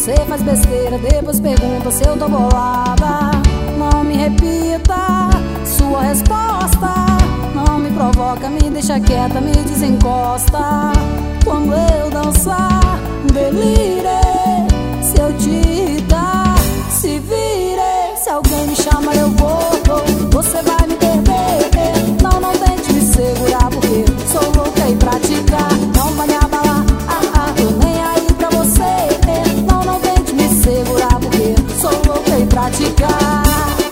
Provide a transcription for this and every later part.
Você faz besteira, depois pergunta se eu tô bolada. Não me repita sua resposta. Não me provoca, me deixa quieta, me desencosta. Quando eu dançar, delire. Se eu te dar, se vire. Se alguém me chama, eu vou. Você vai me perder. Não tente me segurar, porque sou louca em praticar. Não vai me abalar, tô nem aí pra você. Não tente me segurar, porque sou louca em praticar.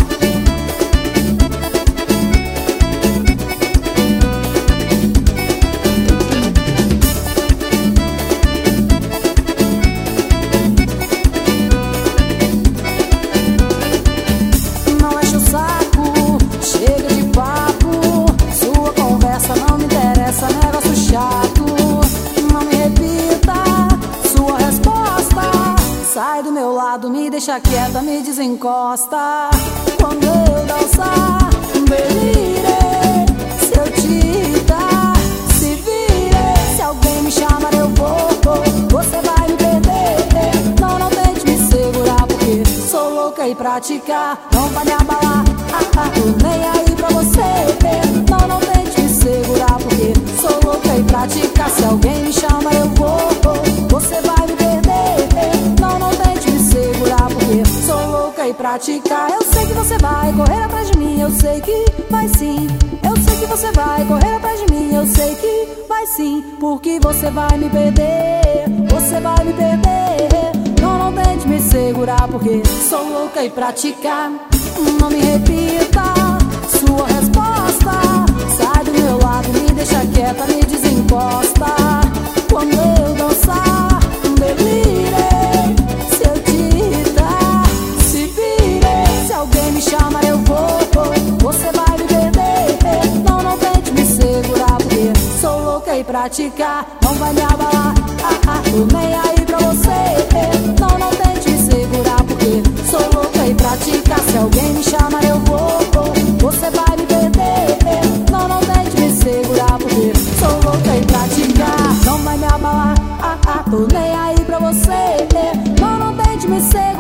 Negócio chato, não me repita sua resposta. Sai do meu lado, me deixa quieta, me desencosta. Quando eu dançar, delire. Se eu te dar, se vire. Se alguém me chamar, eu vou. Você vai me perder. Não tente me segurar, porque sou louca em praticar. Não vai me abalar, tô nem aí pra você. Não tente me segurar, porque sou louca em praticar. Se alguém me chama, eu vou. Você vai me perder. Não tente me segurar, porque sou louca em praticar. Eu sei que você vai correr atrás de mim, eu sei que vai sim. Eu sei que você vai correr atrás de mim, eu sei que vai sim. Porque você vai me perder. Você vai me perder. Não tente me segurar, porque sou louca em praticar. Não me repita sua resposta. Sai do meu lado, me deixa quieta, me desencosta. Quando eu dançar, delire. Se eu te dar, se vire. Se alguém me chamar, eu vou. Você vai me perder. Não tente me segurar, porque sou louca em praticar. Não vai me abalar, tô nem aí pra você. Não tente me segurar, porque sou louca em praticar. Se alguém me chamar, eu vou. Você vai me perder. Não tente me segurar, porque sou louca em praticar. Não vai me abalar, tô nem aí pra você. Não tente me segurar.